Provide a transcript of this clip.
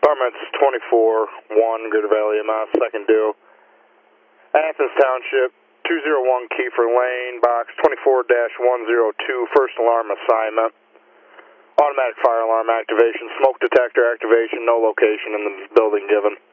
Comments 24-1, Greater Valley EMS, second due. Athens Township, 201 Kiefer Lane, box 24-102, first alarm assignment. Automatic fire alarm activation, smoke detector activation, no location in the building given.